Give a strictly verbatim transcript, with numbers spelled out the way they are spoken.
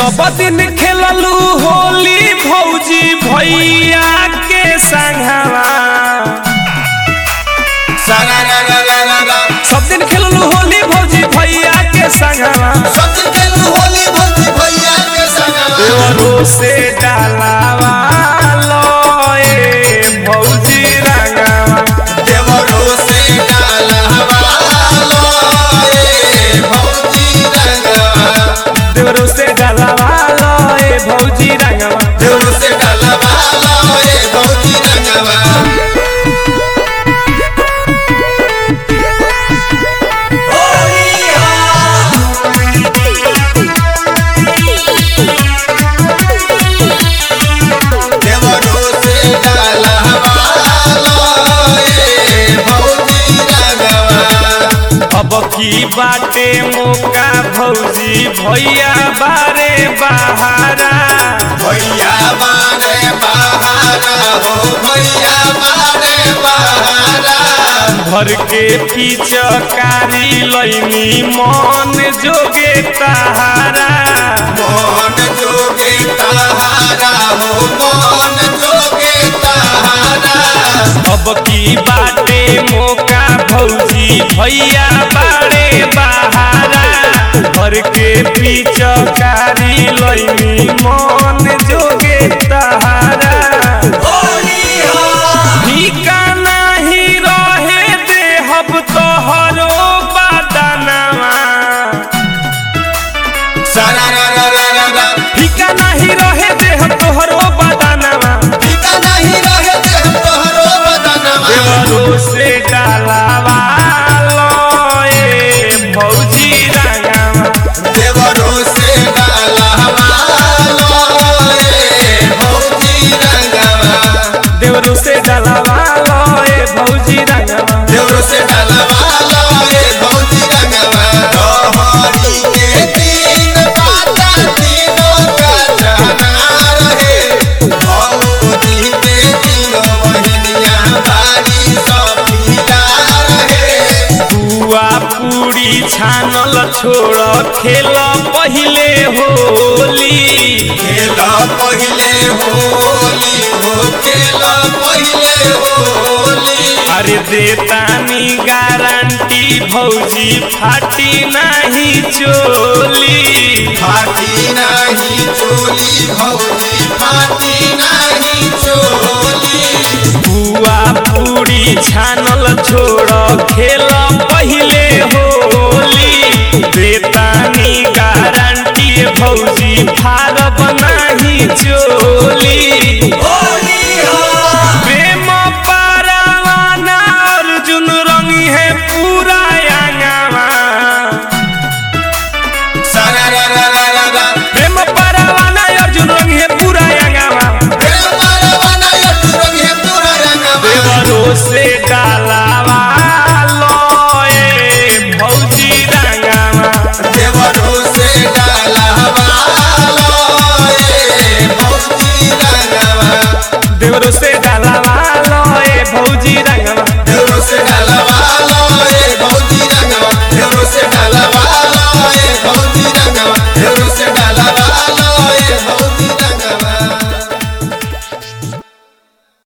सब दिन खेललू होली भौजी भैया के संगवा। सब दिन खेललू होली भौजी भैया के संगवा। सब दिन खेललू होली भौजी भैया के संगवा। देवरों से डालावा लो ए भौजी रंगवा। देवरों से डालावा लो ए भौजी रंगवा। देवरों से डालावा लो ए भौजी रंगवा। देवरों से डालावा लो ए भौजी रंगवा। अब की बाटे मौका भौजी भैया बारे बहारा। भैया बारे बहारा हो भैया बारे बहारा। भर के पिचकारी लैनी मन जोगे तहारा। मन जोगे तहारा हो मन जोगे तहारा। अब की बाटे मौका भौजी भैया बारे बहारा। भर के पिचकारी लैनी मन जोगे तहारा। फीका नहीं रहे देहब तोहरो बदनवा। फीका नहीं रहे देहब तोहरो बदनवा। फीका नहीं रहे देहब तोहरो बदनवा। देवरों से डालावा लो ए भौजी रंगवा। देवरों से डालावा लो ए भौजी रंगवा। देवरों से डालावा लो ए भौजी रंगवा। देवरों से डालावा लो ए भौजी रंगवा। तोहरी के दिन बाता तीनों का जाना रहे। भौजी के तीनों बहिनिया बारी सफिया रहे। बुआ पूरी छानल छोड़ खेल पहिले होली। खेला पहिले होली हो खेला पहिले होली। अरे देतानी गारंटी भौजी फाटी नहीं चोली। फाटी नहीं चोली भौजी फाटी नहीं चोली। बुआ पूरी छानल छोड़ खेल पहिले होली। देतानी गारंटी भौजी फारब नहीं चोली। प्रेम पारावाना अर्जुन रंगी है पूरा अंगवा। प्रेम पारावाना अर्जुन रंगी है पूरा अंगवा। देवरों से डालावा लो ए भौजी रंगवा। देवरों से डालावा लो ए भौजी रंगवा। देवरों से डालावा लो ए भौजी रंगवा। देवरों से डालावा लो ए भौजी रंगवा। देवरों से डालावा लो ए भौजी रंगवा। देवरों से